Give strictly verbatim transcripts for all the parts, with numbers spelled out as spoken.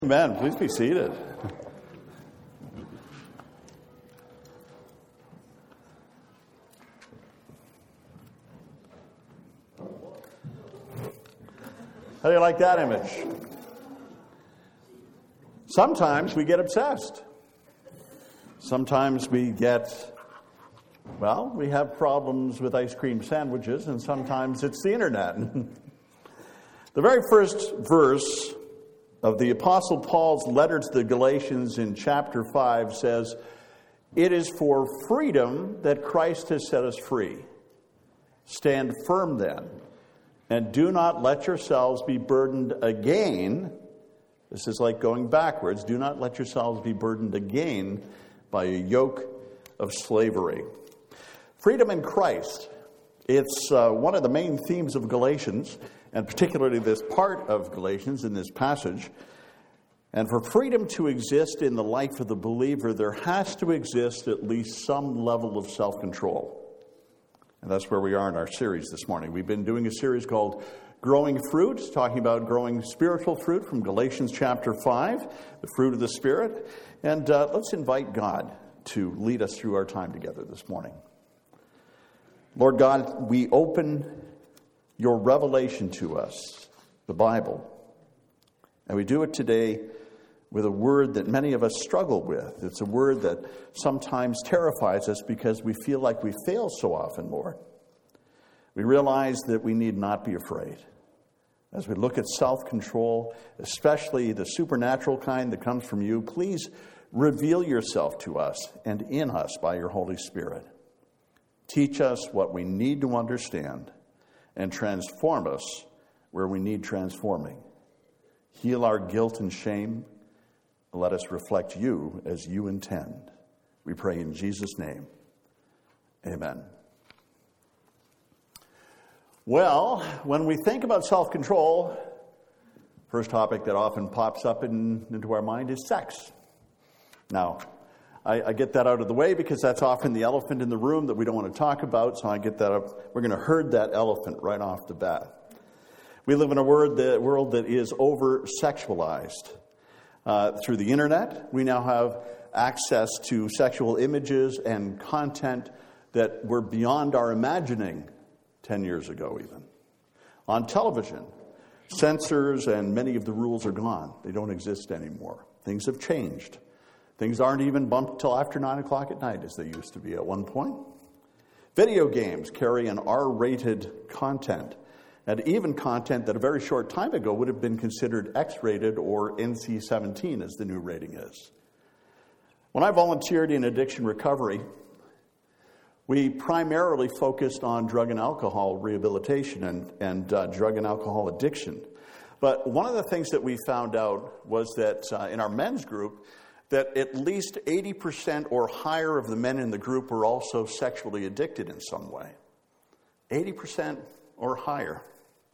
Amen. Please be seated. How do you like that image? Sometimes we get obsessed. Sometimes we get, well, we have problems with ice cream sandwiches, and sometimes it's the internet. The very first verse of the Apostle Paul's letter to the Galatians in chapter five says, "It is for freedom that Christ has set us free. Stand firm then, and do not let yourselves be burdened again." This is like going backwards. Do not let yourselves be burdened again by a yoke of slavery. Freedom in Christ. It's uh, one of the main themes of Galatians, and particularly this part of Galatians in this passage. And for freedom to exist in the life of the believer, there has to exist at least some level of self-control. And that's where we are in our series this morning. We've been doing a series called Growing Fruit, talking about growing spiritual fruit from Galatians chapter five, the fruit of the Spirit. And uh, let's invite God to lead us through our time together this morning. Lord God, we open your revelation to us, the Bible. And we do it today with a word that many of us struggle with. It's a word that sometimes terrifies us because we feel like we fail so often, Lord. We realize that we need not be afraid. As we look at self-control, especially the supernatural kind that comes from you, please reveal yourself to us and in us by your Holy Spirit. Teach us what we need to understand and transform us where we need transforming. Heal our guilt and shame. Let us reflect you as you intend. We pray in Jesus' name. Amen. Well, when we think about self-control, first topic that often pops up in, into our mind is sex. Now, I, I get that out of the way because that's often the elephant in the room that we don't want to talk about, so I get that up. We're going to herd that elephant right off the bat. We live in a world that, world that is over-sexualized. Uh, through the internet, we now have access to sexual images and content that were beyond our imagining ten years ago even. On television, censors and many of the rules are gone. They don't exist anymore. Things have changed. Things aren't even bumped till after nine o'clock at night as they used to be at one point. Video games carry an R-rated content, and even content that a very short time ago would have been considered X-rated or N C seventeen as the new rating is. When I volunteered in addiction recovery, we primarily focused on drug and alcohol rehabilitation and, and uh, drug and alcohol addiction. But one of the things that we found out was that uh, in our men's group, that at least eighty percent or higher of the men in the group were also sexually addicted in some way. eighty percent or higher.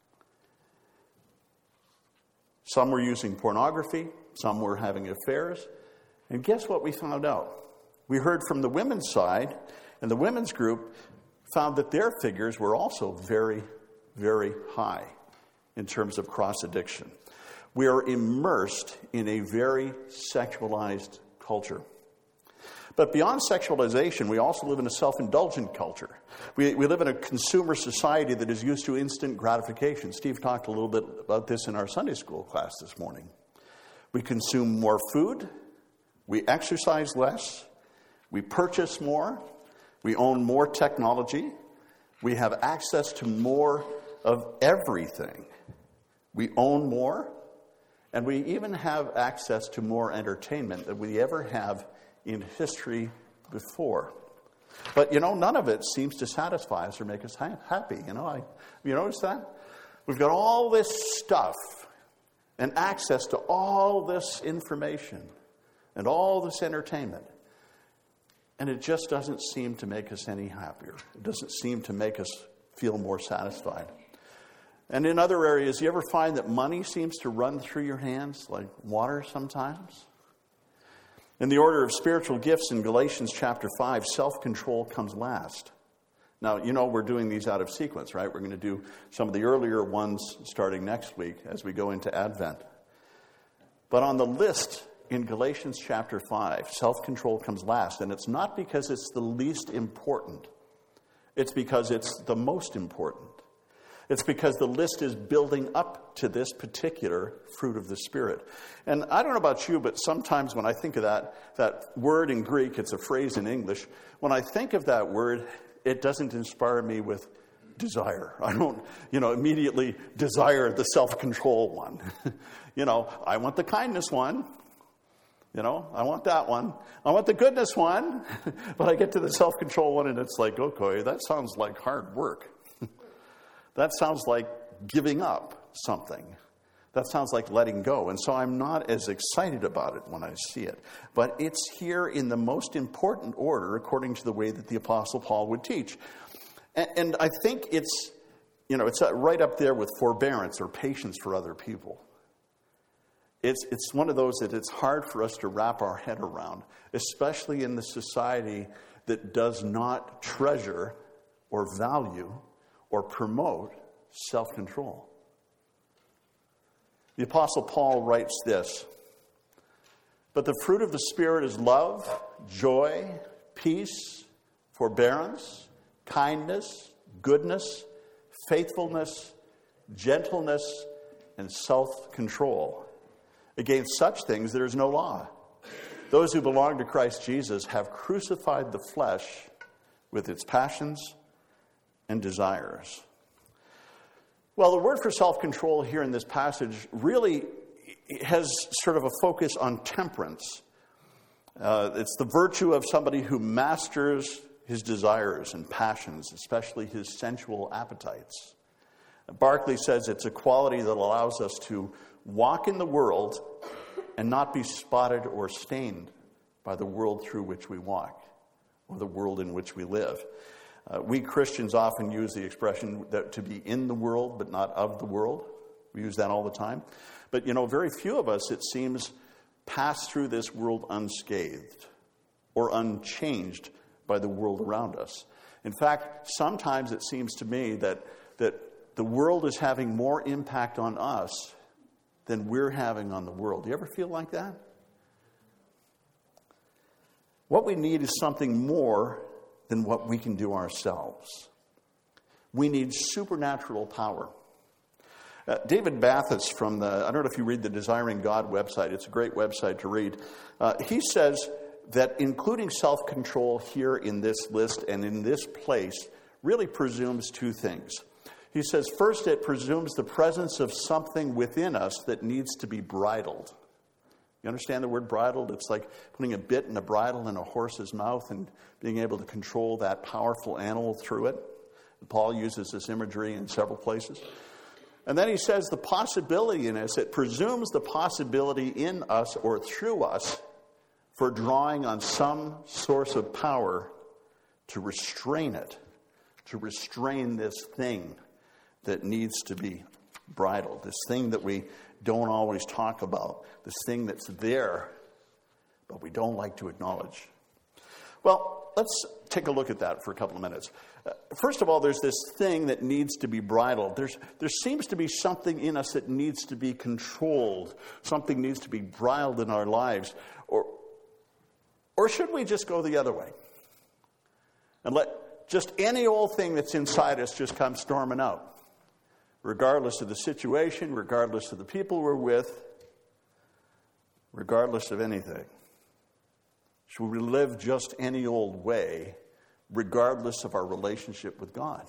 Some were using pornography, some were having affairs. And guess what we found out? We heard from the women's side, and the women's group found that their figures were also very, very high in terms of cross-addiction. We are immersed in a very sexualized culture. But beyond sexualization, we also live in a self-indulgent culture. We, we live in a consumer society that is used to instant gratification. Steve talked a little bit about this in our Sunday school class this morning. We consume more food. We exercise less. We purchase more. We own more technology. We have access to more of everything. We own more. And we even have access to more entertainment than we ever have in history before. But, you know, none of it seems to satisfy us or make us ha- happy. You know, I, you notice that? We've got all this stuff and access to all this information and all this entertainment. And it just doesn't seem to make us any happier. It doesn't seem to make us feel more satisfied. And in other areas, you ever find that money seems to run through your hands like water sometimes? In the order of spiritual gifts in Galatians chapter five, self-control comes last. Now, you know we're doing these out of sequence, right? We're going to do some of the earlier ones starting next week as we go into Advent. But on the list in Galatians chapter five, self-control comes last. And it's not because it's the least important. It's because it's the most important. It's because the list is building up to this particular fruit of the Spirit. And I don't know about you, but sometimes when I think of that, that word in Greek, it's a phrase in English. When I think of that word, it doesn't inspire me with desire. I don't, you know, immediately desire the self-control one. You know, I want the kindness one. You know, I want that one. I want the goodness one. But I get to the self-control one and it's like, okay, that sounds like hard work. That sounds like giving up something. That sounds like letting go. And so I'm not as excited about it when I see it. But it's here in the most important order according to the way that the Apostle Paul would teach. And, and I think it's, you know, it's right up there with forbearance or patience for other people. It's, it's one of those that it's hard for us to wrap our head around, especially in the society that does not treasure or value or promote self-control. The Apostle Paul writes this, "But the fruit of the Spirit is love, joy, peace, forbearance, kindness, goodness, faithfulness, gentleness, and self-control. Against such things there is no law. Those who belong to Christ Jesus have crucified the flesh with its passions and desires." Well, the word for self-control here in this passage really has sort of a focus on temperance. Uh, it's the virtue of somebody who masters his desires and passions, especially his sensual appetites. Barclay says it's a quality that allows us to walk in the world and not be spotted or stained by the world through which we walk or the world in which we live. Uh, we Christians often use the expression that to be in the world but not of the world. We use that all the time. But, you know, very few of us, it seems, pass through this world unscathed or unchanged by the world around us. In fact, sometimes it seems to me that, that the world is having more impact on us than we're having on the world. Do you ever feel like that? What we need is something more than what we can do ourselves. We need supernatural power. Uh, David Mathis from the, I don't know if you read the Desiring God website, it's a great website to read. Uh, he says that including self-control here in this list and in this place really presumes two things. He says, first, it presumes the presence of something within us that needs to be bridled. You understand the word bridled? It's like putting a bit and a bridle in a horse's mouth and being able to control that powerful animal through it. And Paul uses this imagery in several places. And then he says the possibility in us, it presumes the possibility in us or through us for drawing on some source of power to restrain it, to restrain this thing that needs to be bridled, this thing that we don't always talk about, this thing that's there, but we don't like to acknowledge. Well, let's take a look at that for a couple of minutes. Uh, first of all, there's this thing that needs to be bridled. There's, there seems to be something in us that needs to be controlled. Something needs to be bridled in our lives. Or, or should we just go the other way? And let just any old thing that's inside us just come storming out? Regardless of the situation, regardless of the people we're with, regardless of anything. Should we live just any old way, regardless of our relationship with God?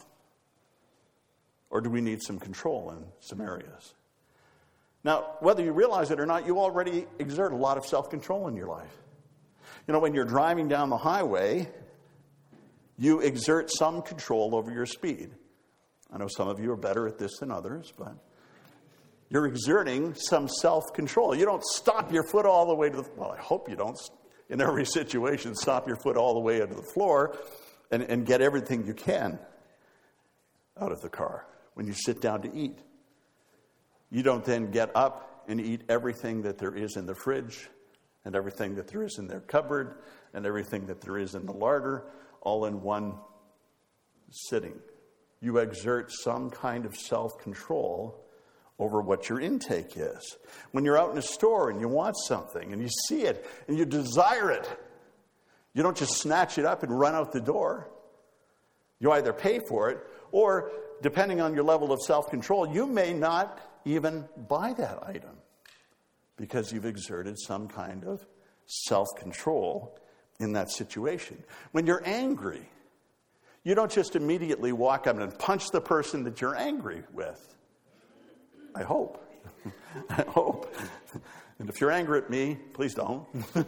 Or do we need some control in some areas? Now, whether you realize it or not, you already exert a lot of self-control in your life. You know, when you're driving down the highway, you exert some control over your speed. I know some of you are better at this than others, but you're exerting some self-control. You don't stop your foot all the way to the, well, I hope you don't, in every situation, stop your foot all the way into the floor and, and get everything you can out of the car when you sit down to eat. You don't then get up and eat everything that there is in the fridge and everything that there is in their cupboard and everything that there is in the larder all in one sitting. You exert some kind of self-control over what your intake is. When you're out in a store and you want something and you see it and you desire it, you don't just snatch it up and run out the door. You either pay for it or, depending on your level of self-control, you may not even buy that item because you've exerted some kind of self-control in that situation. When you're angry, you don't just immediately walk up and punch the person that you're angry with. I hope. I hope. And if you're angry at me, please don't.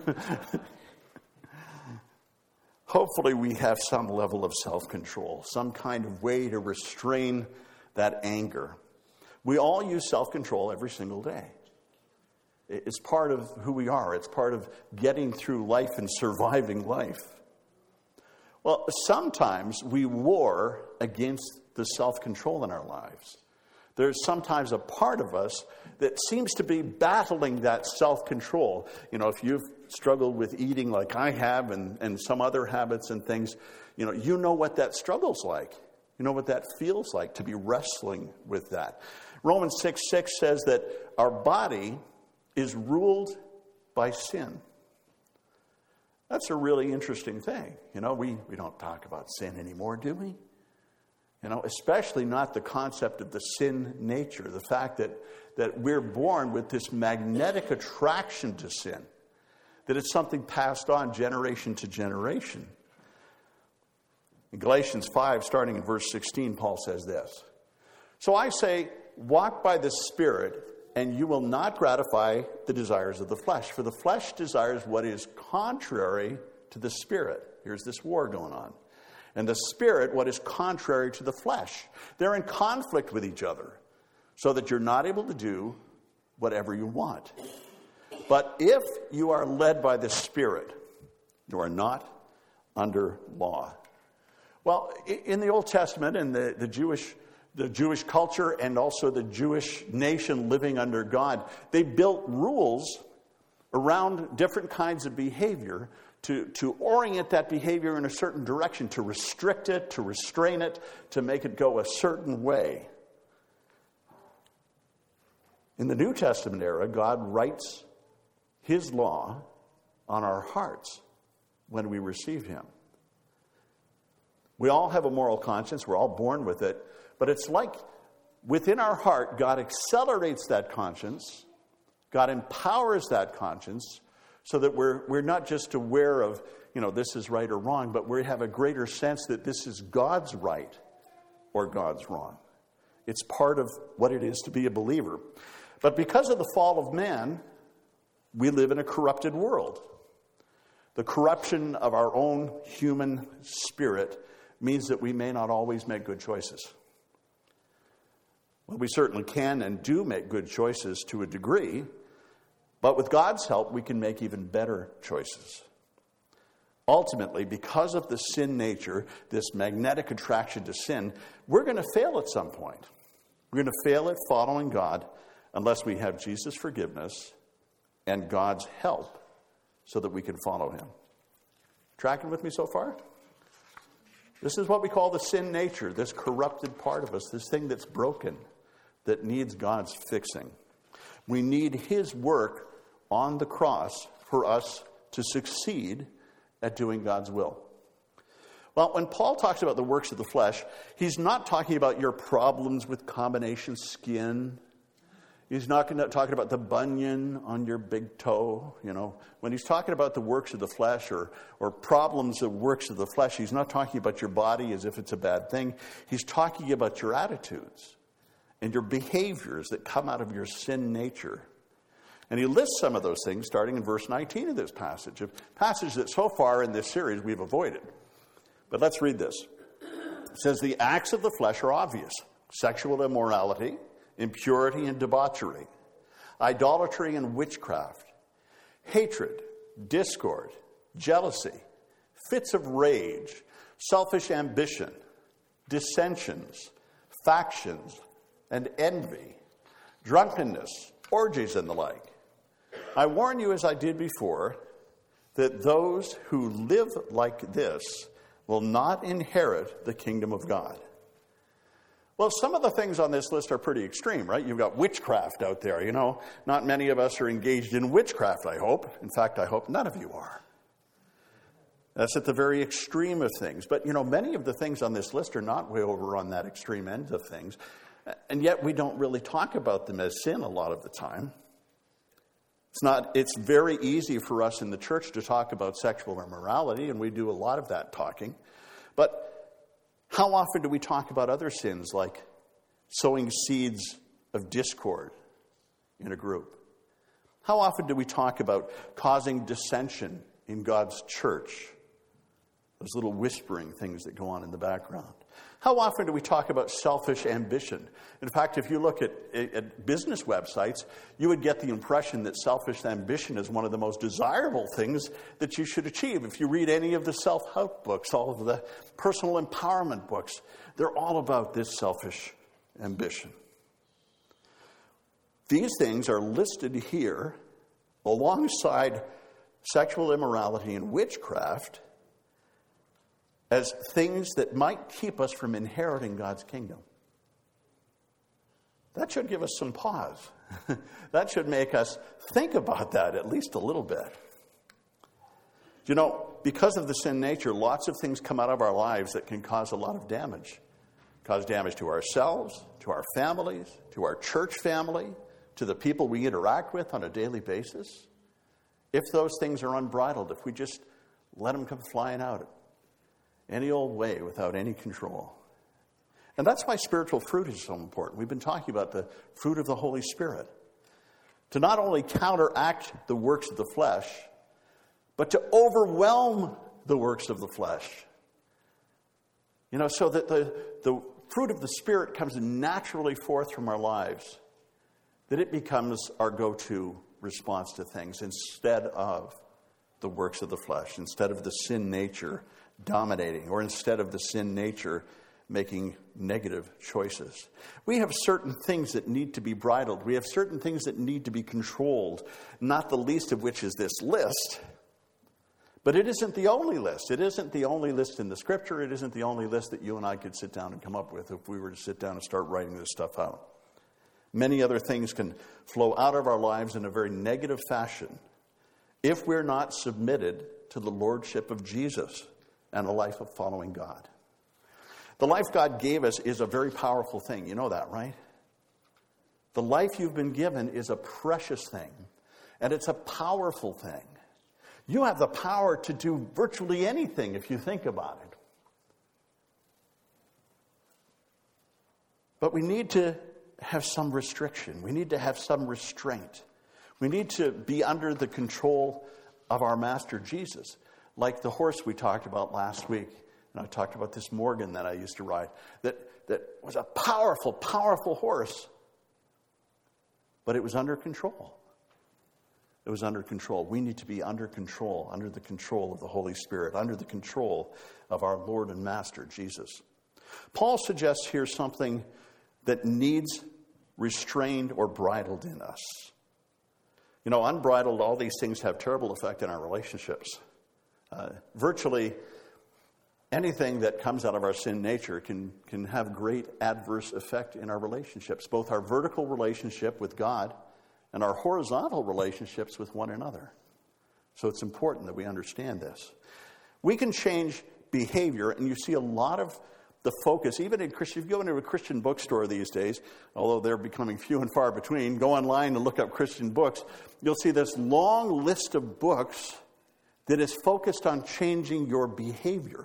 Hopefully we have some level of self-control, some kind of way to restrain that anger. We all use self-control every single day. It's part of who we are. It's part of getting through life and surviving life. Well, sometimes we war against the self-control in our lives. There's sometimes a part of us that seems to be battling that self-control. You know, if you've struggled with eating like I have and, and some other habits and things, you know, you know what that struggle's like. You know what that feels like to be wrestling with that. Romans six six says that our body is ruled by sin. That's a really interesting thing. You know, we, we don't talk about sin anymore, do we? You know, especially not the concept of the sin nature, the fact that, that we're born with this magnetic attraction to sin, that it's something passed on generation to generation. In Galatians five, starting in verse sixteen, Paul says this, "So I say, walk by the Spirit, and you will not gratify the desires of the flesh. For the flesh desires what is contrary to the Spirit." Here's this war going on. "And the Spirit, what is contrary to the flesh." They're in conflict with each other, so that you're not able to do whatever you want. "But if you are led by the Spirit, you are not under law." Well, in the Old Testament and the, the Jewish the Jewish culture and also the Jewish nation living under God, they built rules around different kinds of behavior to, to orient that behavior in a certain direction, to restrict it, to restrain it, to make it go a certain way. In the New Testament era, God writes his law on our hearts when we receive him. We all have a moral conscience. We're all born with it. But it's like within our heart, God accelerates that conscience. God empowers that conscience so that we're, we're not just aware of, you know, this is right or wrong, but we have a greater sense that this is God's right or God's wrong. It's part of what it is to be a believer. But because of the fall of man, we live in a corrupted world. The corruption of our own human spirit means that we may not always make good choices. Well, we certainly can and do make good choices to a degree, but with God's help, we can make even better choices. Ultimately, because of the sin nature, this magnetic attraction to sin, we're going to fail at some point. We're going to fail at following God unless we have Jesus' forgiveness and God's help so that we can follow him. Tracking with me so far? This is what we call the sin nature, this corrupted part of us, this thing that's broken, that needs God's fixing. We need his work on the cross for us to succeed at doing God's will. Well, when Paul talks about the works of the flesh, he's not talking about your problems with combination skin. He's not talking about the bunion on your big toe. You know, when he's talking about the works of the flesh or, or problems of works of the flesh, he's not talking about your body as if it's a bad thing. He's talking about your attitudes and your behaviors that come out of your sin nature. And he lists some of those things starting in verse nineteen of this passage, a passage that so far in this series we've avoided. But let's read this. It says, "The acts of the flesh are obvious: sexual immorality, impurity and debauchery, idolatry and witchcraft, hatred, discord, jealousy, fits of rage, selfish ambition, dissensions, factions, and envy, drunkenness, orgies, and the like. I warn you, as I did before, that those who live like this will not inherit the kingdom of God." Well, some of the things on this list are pretty extreme, right? You've got witchcraft out there, you know. Not many of us are engaged in witchcraft, I hope. In fact, I hope none of you are. That's at the very extreme of things. But, you know, many of the things on this list are not way over on that extreme end of things. And yet we don't really talk about them as sin a lot of the time. It's not, it's very easy for us in the church to talk about sexual immorality, and we do a lot of that talking. But how often do we talk about other sins like sowing seeds of discord in a group? How often do we talk about causing dissension in God's church? Those little whispering things that go on in the background. How often do we talk about selfish ambition? In fact, if you look at, at business websites, you would get the impression that selfish ambition is one of the most desirable things that you should achieve. If you read any of the self-help books, all of the personal empowerment books, they're all about this selfish ambition. These things are listed here alongside sexual immorality and witchcraft as things that might keep us from inheriting God's kingdom. That should give us some pause. That should make us think about that at least a little bit. You know, because of the sin nature, lots of things come out of our lives that can cause a lot of damage. Cause damage to ourselves, to our families, to our church family, to the people we interact with on a daily basis. If those things are unbridled, if we just let them come flying out any old way without any control. And that's why spiritual fruit is so important. We've been talking about the fruit of the Holy Spirit. To not only counteract the works of the flesh, but to overwhelm the works of the flesh. You know, so that the, the fruit of the Spirit comes naturally forth from our lives, that it becomes our go-to response to things instead of the works of the flesh, instead of the sin nature dominating, or instead of the sin nature making negative choices. We have certain things that need to be bridled. We have certain things that need to be controlled, not the least of which is this list. But it isn't the only list. It isn't the only list in the Scripture. It isn't the only list that you and I could sit down and come up with if we were to sit down and start writing this stuff out. Many other things can flow out of our lives in a very negative fashion if we're not submitted to the lordship of Jesus and a life of following God. The life God gave us is a very powerful thing. You know that, right? The life you've been given is a precious thing, and it's a powerful thing. You have the power to do virtually anything if you think about it. But we need to have some restriction. We need to have some restraint. We need to be under the control of our Master Jesus. Like the horse we talked about last week, and I talked about this Morgan that I used to ride, that, that was a powerful, powerful horse, but it was under control. It was under control. We need to be under control, under the control of the Holy Spirit, under the control of our Lord and Master, Jesus. Paul suggests here something that needs restrained or bridled in us. You know, unbridled, all these things have terrible effect in our relationships. Uh, virtually anything that comes out of our sin nature can, can have great adverse effect in our relationships, both our vertical relationship with God and our horizontal relationships with one another. So it's important that we understand this. We can change behavior, and you see a lot of the focus, even in Christian, if you go into a Christian bookstore these days, although they're becoming few and far between, go online and look up Christian books, you'll see this long list of books that is focused on changing your behavior.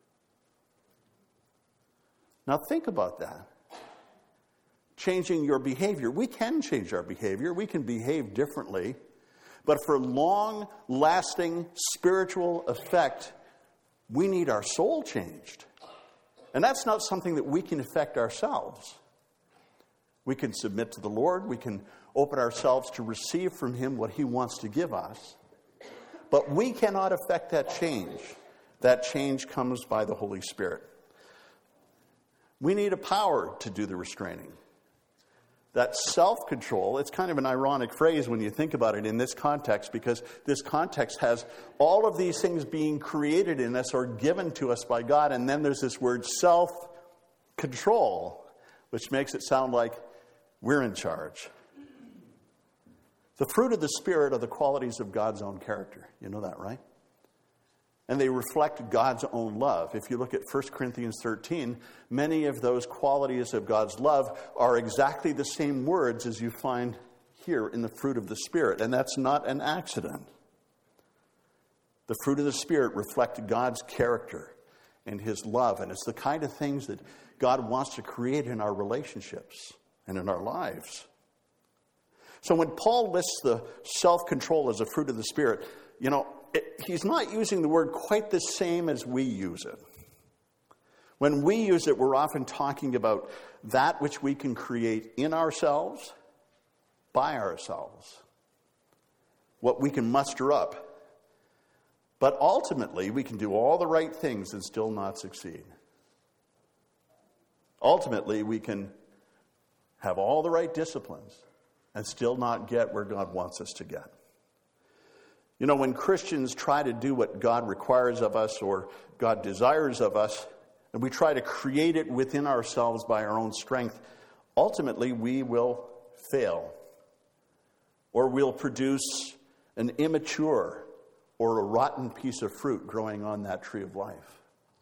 Now think about that. Changing your behavior. We can change our behavior. We can behave differently. But for long-lasting spiritual effect, we need our soul changed. And that's not something that we can affect ourselves. We can submit to the Lord. We can open ourselves to receive from Him what He wants to give us. But we cannot affect that change. That change comes by the Holy Spirit. We need a power to do the restraining. That self-control, it's kind of an ironic phrase when you think about it in this context, because this context has all of these things being created in us or given to us by God, and then there's this word self-control. which makes it sound like we're in charge. The fruit of the Spirit are the qualities of God's own character. You know that, right? And they reflect God's own love. If you look at First Corinthians thirteen, many of those qualities of God's love are exactly the same words as you find here in the fruit of the Spirit. And that's not an accident. The fruit of the Spirit reflect God's character and his love. And it's the kind of things that God wants to create in our relationships and in our lives. So when Paul lists the self-control as a fruit of the Spirit, you know, it, he's not using the word quite the same as we use it. When we use it, we're often talking about that which we can create in ourselves, by ourselves, what we can muster up. But ultimately, we can do all the right things and still not succeed. Ultimately, we can have all the right disciplines and still not get where God wants us to get. You know, when Christians try to do what God requires of us or God desires of us, and we try to create it within ourselves by our own strength, ultimately we will fail. Or we'll produce an immature or a rotten piece of fruit growing on that tree of life.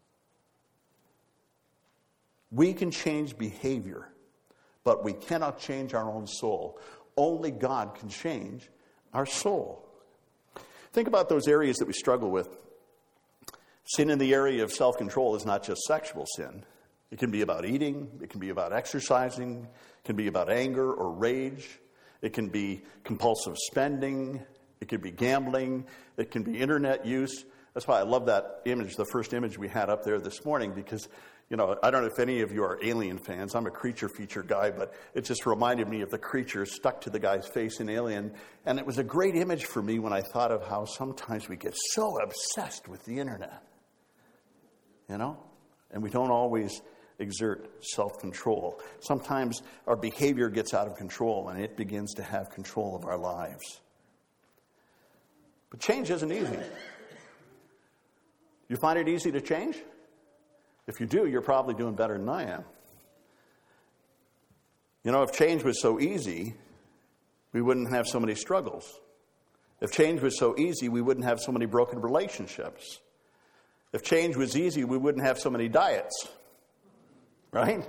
We can change behavior, but we cannot change our own soul. Only God can change our soul. Think about those areas that we struggle with. Sin in the area of self-control is not just sexual sin. It can be about eating. It can be about exercising. It can be about anger or rage. It can be compulsive spending. It can be gambling. It can be internet use. That's why I love that image, the first image we had up there this morning, because, you know, I don't know if any of you are Alien fans. I'm a creature feature guy, but it just reminded me of the creature stuck to the guy's face in Alien. And it was a great image for me when I thought of how sometimes we get so obsessed with the internet, you know, and we don't always exert self-control. Sometimes our behavior gets out of control and it begins to have control of our lives. But change isn't easy. You find it easy to change? If you do, you're probably doing better than I am. You know, if change was so easy, we wouldn't have so many struggles. If change was so easy, we wouldn't have so many broken relationships. If change was easy, we wouldn't have so many diets. Right?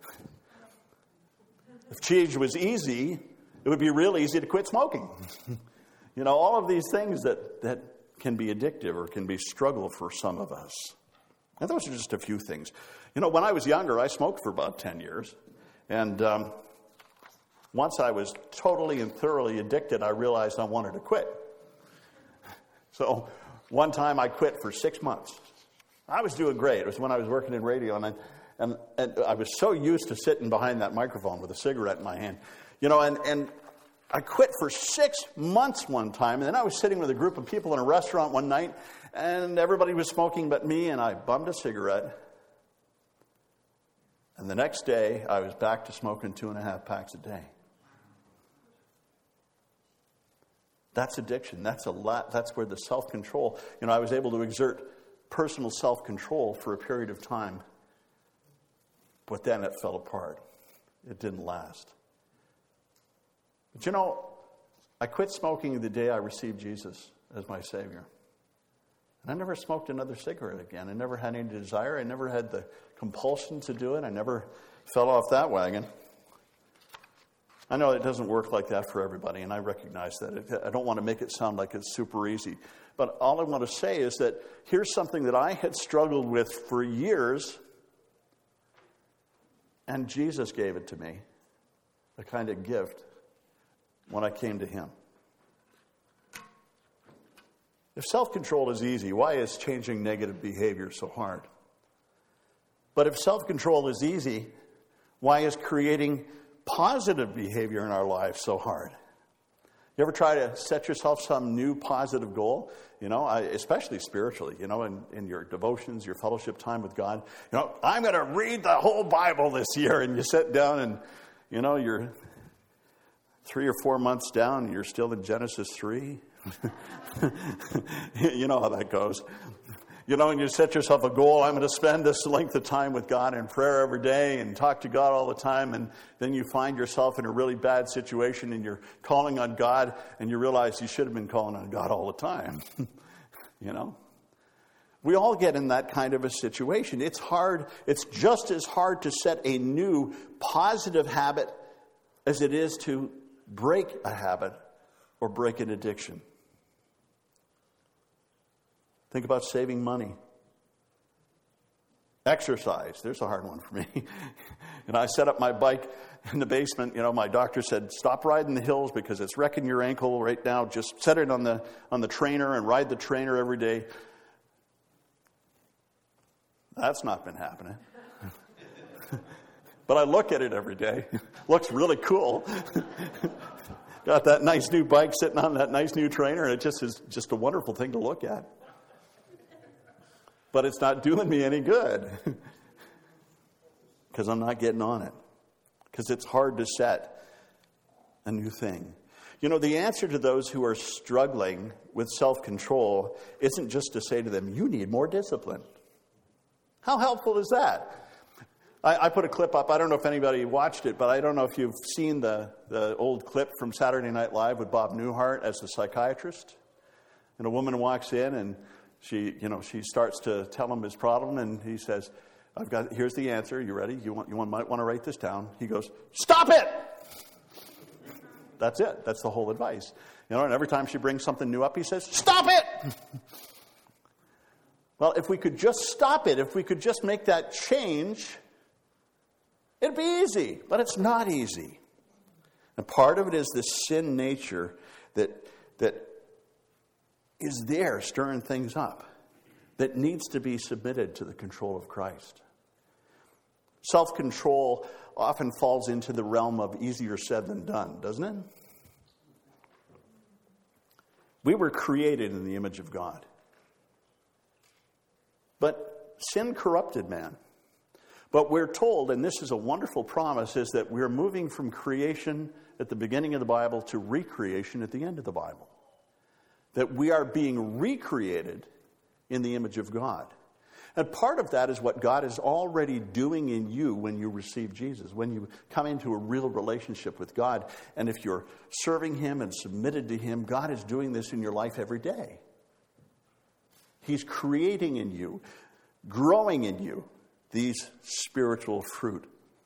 If change was easy, it would be real easy to quit smoking. You know, all of these things that, that can be addictive or can be struggle for some of us. And those are just a few things. You know, when I was younger, I smoked for about ten years. And um, once I was totally and thoroughly addicted, I realized I wanted to quit. So one time I quit for six months. I was doing great. It was when I was working in radio, and I, and, and I was so used to sitting behind that microphone with a cigarette in my hand. You know, and, and I quit for six months one time, and then I was sitting with a group of people in a restaurant one night, and everybody was smoking but me, and I bummed a cigarette. And the next day, I was back to smoking two and a half packs a day. That's addiction. That's a lot. That's where the self-control, you know, I was able to exert personal self-control for a period of time, but then it fell apart. It didn't last. But you know, I quit smoking the day I received Jesus as my Savior. And I never smoked another cigarette again. I never had any desire. I never had the compulsion to do it. I never fell off that wagon. I know it doesn't work like that for everybody, and I recognize that. I don't want to make it sound like it's super easy. But all I want to say is that here's something that I had struggled with for years, and Jesus gave it to me, a kind of gift, when I came to him. If self-control is easy, why is changing negative behavior so hard? But if self-control is easy, why is creating positive behavior in our lives so hard? You ever try to set yourself some new positive goal? You know, I, especially spiritually, you know, in, in your devotions, your fellowship time with God. You know, I'm going to read the whole Bible this year. And you sit down and, you know, you're three or four months down and you're still in Genesis three. You know how that goes. You know, and you set yourself a goal, I'm going to spend this length of time with God in prayer every day and talk to God all the time, and then you find yourself in a really bad situation and you're calling on God and you realize you should have been calling on God all the time. You know? We all get in that kind of a situation. It's hard, it's just as hard to set a new positive habit as it is to break a habit or break an addiction. Think about saving money. Exercise. There's a hard one for me. And I set up my bike in the basement. You know, my doctor said, stop riding the hills because it's wrecking your ankle right now. Just set it on the on the trainer and ride the trainer every day. That's not been happening. But I look at it every day. Looks really cool. Got that nice new bike sitting on that nice new trainer, and it just is just a wonderful thing to look at. But it's not doing me any good because I'm not getting on it. Because it's hard to set a new thing. You know, the answer to those who are struggling with self-control isn't just to say to them, you need more discipline. How helpful is that? I, I put a clip up. I don't know if anybody watched it, but I don't know if you've seen the, the old clip from Saturday Night Live with Bob Newhart as the psychiatrist. And a woman walks in and She, you know, she starts to tell him his problem, and he says, "I've got. Here's the answer. You ready? You want? You want, might want to write this down." He goes, "Stop it!" That's it. That's the whole advice. You know, and every time she brings something new up, he says, "Stop it!" Well, if we could just stop it, if we could just make that change, it'd be easy. But it's not easy. And part of it is this sin nature that that. is there stirring things up that needs to be submitted to the control of Christ. Self-control often falls into the realm of easier said than done, doesn't it? We were created in the image of God. But sin corrupted man. But we're told, and this is a wonderful promise, is that we're moving from creation at the beginning of the Bible to recreation at the end of the Bible. That we are being recreated in the image of God. And part of that is what God is already doing in you when you receive Jesus, when you come into a real relationship with God. And if you're serving Him and submitted to Him, God is doing this in your life every day. He's creating in you, growing in you, these spiritual fruit.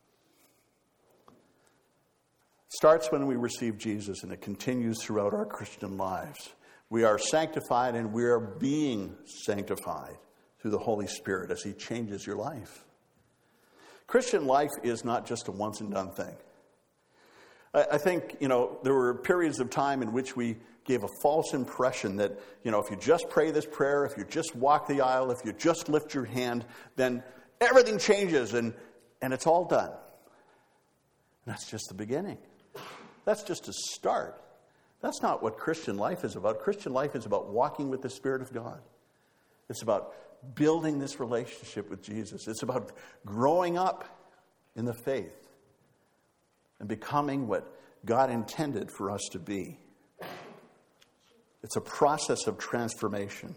It starts when we receive Jesus, and it continues throughout our Christian lives. We are sanctified, and we are being sanctified through the Holy Spirit as He changes your life. Christian life is not just a once and done thing. I, I think, you know, there were periods of time in which we gave a false impression that, you know, if you just pray this prayer, if you just walk the aisle, if you just lift your hand, then everything changes and, and it's all done. And that's just the beginning. That's just a start. That's not what Christian life is about. Christian life is about walking with the Spirit of God. It's about building this relationship with Jesus. It's about growing up in the faith and becoming what God intended for us to be. It's a process of transformation.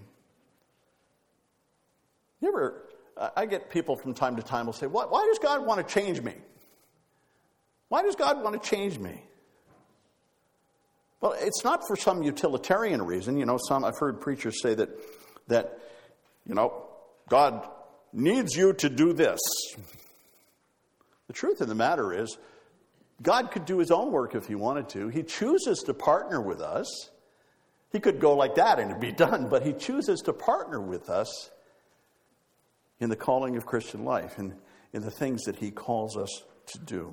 You ever, I get people from time to time will say, why, why does God want to change me? Why does God want to change me? Well, it's not for some utilitarian reason. You know, some I've heard preachers say that, that, you know, God needs you to do this. The truth of the matter is, God could do His own work if He wanted to. He chooses to partner with us. He could go like that and it'd be done, but He chooses to partner with us in the calling of Christian life and in the things that He calls us to do.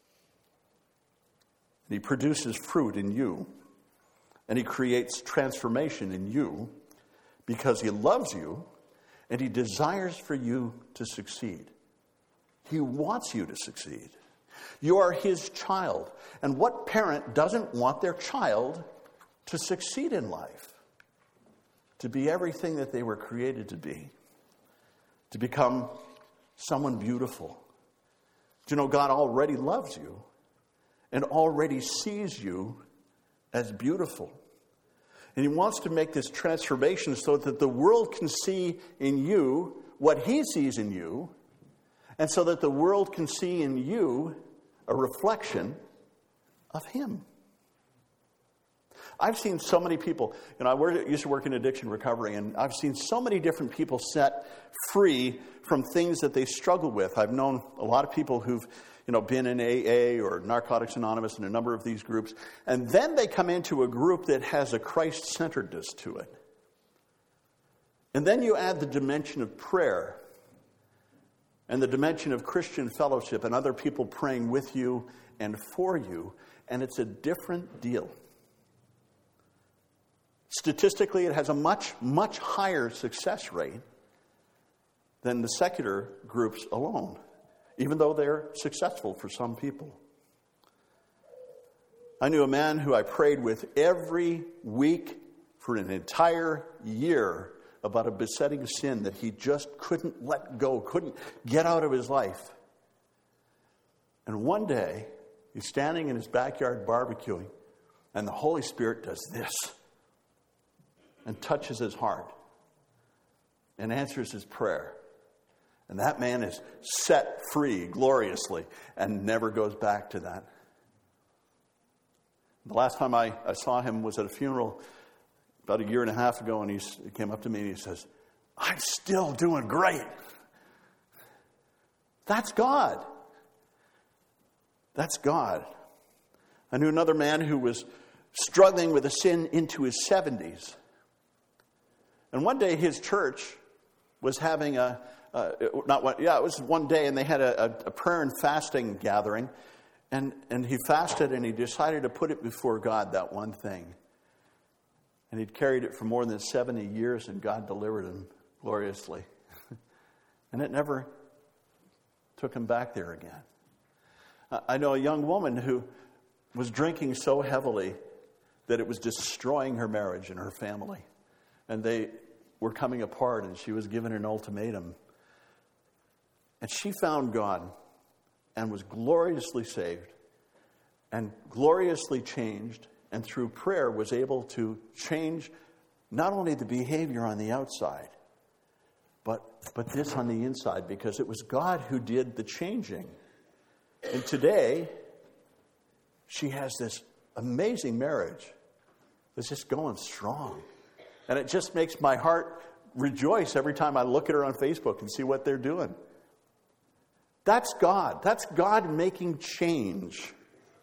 He produces fruit in you, and He creates transformation in you because He loves you and He desires for you to succeed. He wants you to succeed. You are His child, and what parent doesn't want their child to succeed in life, to be everything that they were created to be, to become someone beautiful? Do you know God already loves you and already sees you as beautiful? And he wants to make this transformation so that the world can see in you what he sees in you, and so that the world can see in you a reflection of him. I've seen so many people, you know, I work, used to work in addiction recovery, and I've seen so many different people set free from things that they struggle with. I've known a lot of people who've, you know, been in A A or Narcotics Anonymous and a number of these groups, and then they come into a group that has a Christ-centeredness to it. And then you add the dimension of prayer and the dimension of Christian fellowship and other people praying with you and for you, and it's a different deal. Statistically, it has a much, much higher success rate than the secular groups alone, even though they're successful for some people. I knew a man who I prayed with every week for an entire year about a besetting sin that he just couldn't let go, couldn't get out of his life. And one day, he's standing in his backyard barbecuing, and the Holy Spirit does this and touches his heart and answers his prayer. And that man is set free gloriously and never goes back to that. The last time I, I saw him was at a funeral about a year and a half ago, and he's, he came up to me and he says, "I'm still doing great." That's God. That's God. I knew another man who was struggling with a sin into his seventies. And one day his church was having a, uh, not one, yeah, it was one day, and they had a, a, a prayer and fasting gathering. And, and he fasted, and he decided to put it before God, that one thing. And he'd carried it for more than seventy years, and God delivered him gloriously. And it never took him back there again. I know a young woman who was drinking so heavily that it was destroying her marriage and her family. And they were coming apart, and she was given an ultimatum. And she found God and was gloriously saved and gloriously changed, and through prayer was able to change not only the behavior on the outside, but, but this on the inside, because it was God who did the changing. And today, she has this amazing marriage that's just going strong. And it just makes my heart rejoice every time I look at her on Facebook and see what they're doing. That's God. That's God making change.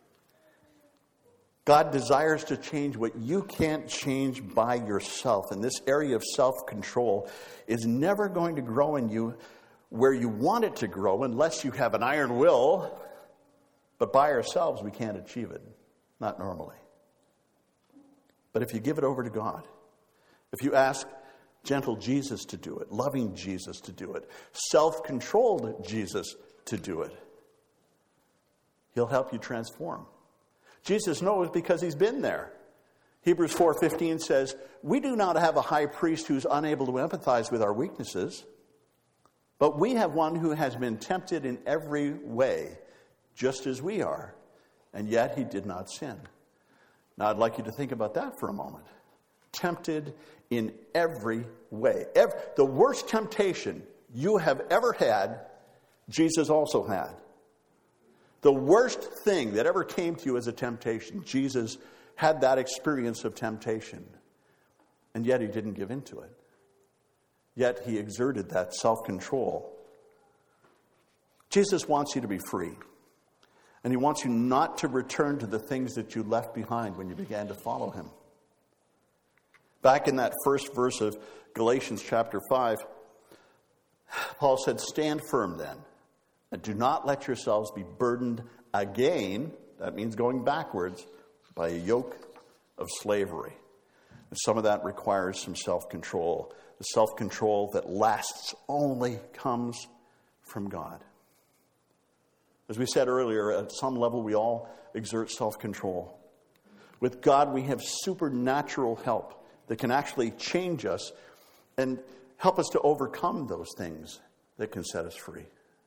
God desires to change what you can't change by yourself. And this area of self-control is never going to grow in you where you want it to grow unless you have an iron will. But by ourselves, we can't achieve it. Not normally. But if you give it over to God, if you ask gentle Jesus to do it, loving Jesus to do it, self-controlled Jesus to do it, he'll help you transform. Jesus knows because he's been there. Hebrews four fifteen says, "We do not have a high priest who's unable to empathize with our weaknesses, but we have one who has been tempted in every way, just as we are, and yet he did not sin." Now I'd like you to think about that for a moment. Tempted in every way. Every, the worst temptation you have ever had, Jesus also had. The worst thing that ever came to you as a temptation, Jesus had that experience of temptation. And yet he didn't give in to it. Yet he exerted that self-control. Jesus wants you to be free. And he wants you not to return to the things that you left behind when you began to follow him. Back in that first verse of Galatians chapter five, Paul said, "Stand firm then, and do not let yourselves be burdened again," that means going backwards, "by a yoke of slavery." And some of that requires some self-control. The self-control that lasts only comes from God. As we said earlier, at some level we all exert self-control. With God we have supernatural help that can actually change us and help us to overcome those things that can set us free.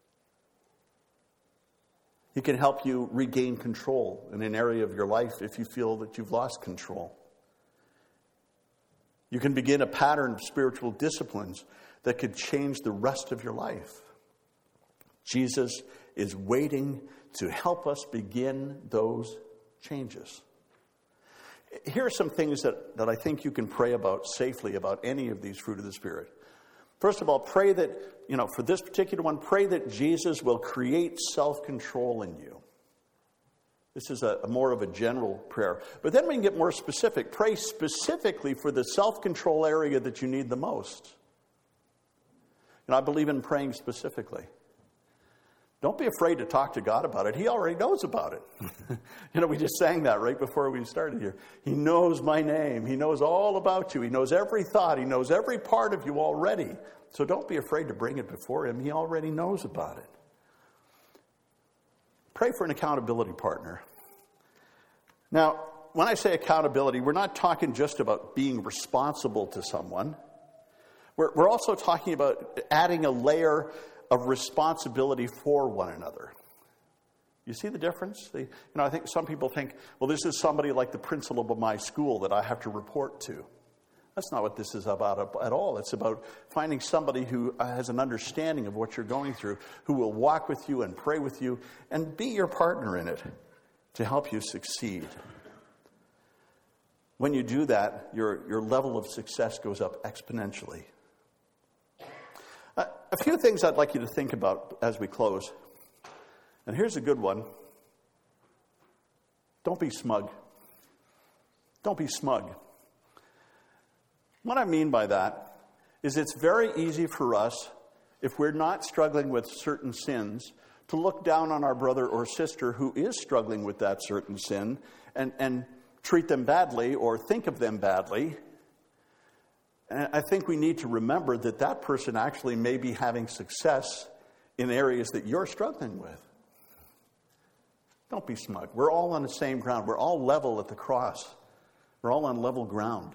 He can help you regain control in an area of your life if you feel that you've lost control. You can begin a pattern of spiritual disciplines that could change the rest of your life. Jesus is waiting to help us begin those changes. Here are some things that, that I think you can pray about safely about any of these fruit of the Spirit. First of all, pray that, you know, for this particular one, pray that Jesus will create self-control in you. This is a, a more of a general prayer. But then we can get more specific. Pray specifically for the self-control area that you need the most. And I believe in praying specifically. Don't be afraid to talk to God about it. He already knows about it. You know, we just sang that right before we started here. He knows my name. He knows all about you. He knows every thought. He knows every part of you already. So don't be afraid to bring it before him. He already knows about it. Pray for an accountability partner. Now, when I say accountability, we're not talking just about being responsible to someone. We're, we're also talking about adding a layer of responsibility for one another. You see the difference? They, you know, I think some people think, well, this is somebody like the principal of my school that I have to report to. That's not what this is about at all. It's about finding somebody who has an understanding of what you're going through, who will walk with you and pray with you and be your partner in it to help you succeed. When you do that, your, your level of success goes up exponentially. Uh, a few things I'd like you to think about as we close. And here's a good one. Don't be smug. Don't be smug. What I mean by that is it's very easy for us, if we're not struggling with certain sins, to look down on our brother or sister who is struggling with that certain sin and, and treat them badly or think of them badly. And I think we need to remember that that person actually may be having success in areas that you're struggling with. Don't be smug. We're all on the same ground. We're all level at the cross. We're all on level ground.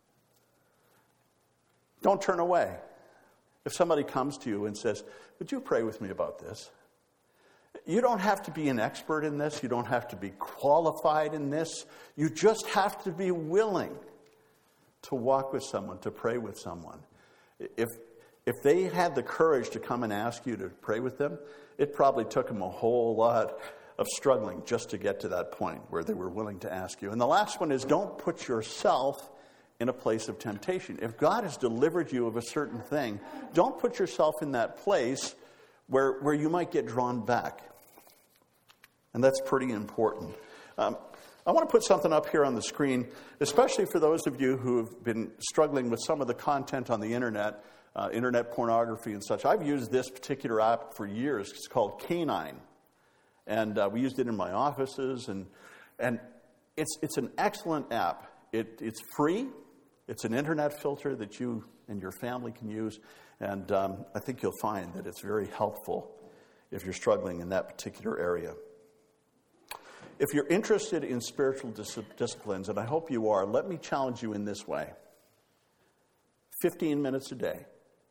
Don't turn away. If somebody comes to you and says, would you pray with me about this? You don't have to be an expert in this. You don't have to be qualified in this. You just have to be willing to walk with someone, to pray with someone. If, if they had the courage to come and ask you to pray with them, it probably took them a whole lot of struggling just to get to that point where they were willing to ask you. And the last one is don't put yourself in a place of temptation. If God has delivered you of a certain thing, don't put yourself in that place where, where you might get drawn back. And that's pretty important. Um, I want to put something up here on the screen, especially for those of you who have been struggling with some of the content on the internet, uh, internet pornography and such. I've used this particular app for years. It's called Canine. And uh, we used it in my offices. And and it's it's an excellent app. It, it's free. It's an internet filter that you and your family can use. And um, I think you'll find that it's very helpful if you're struggling in that particular area. If you're interested in spiritual dis- disciplines, and I hope you are, let me challenge you in this way. fifteen minutes a day.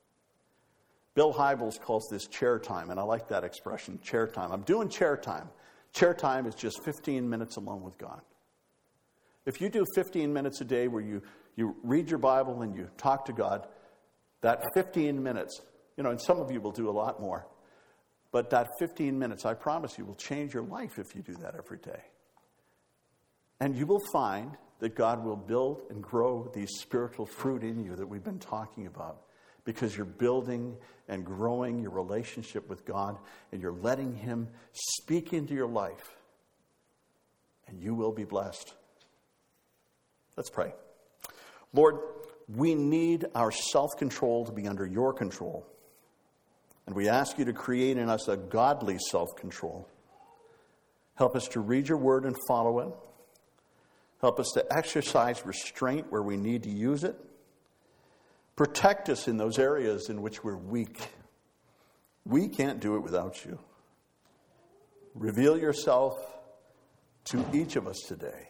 Bill Hybels calls this chair time, and I like that expression, chair time. I'm doing chair time. Chair time is just fifteen minutes alone with God. If you do fifteen minutes a day where you, you read your Bible and you talk to God, that fifteen minutes, you know, and some of you will do a lot more, but that fifteen minutes, I promise you, will change your life if you do that every day. And you will find that God will build and grow these spiritual fruit in you that we've been talking about, because you're building and growing your relationship with God and you're letting Him speak into your life, and you will be blessed. Let's pray. Lord, we need our self-control to be under your control. And we ask you to create in us a godly self-control. Help us to read your word and follow it. Help us to exercise restraint where we need to use it. Protect us in those areas in which we're weak. We can't do it without you. Reveal yourself to each of us today.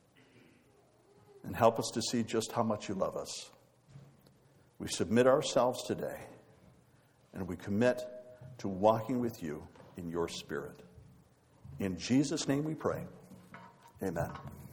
And help us to see just how much you love us. We submit ourselves today, and we commit to walking with you in your Spirit. In Jesus' name we pray. Amen.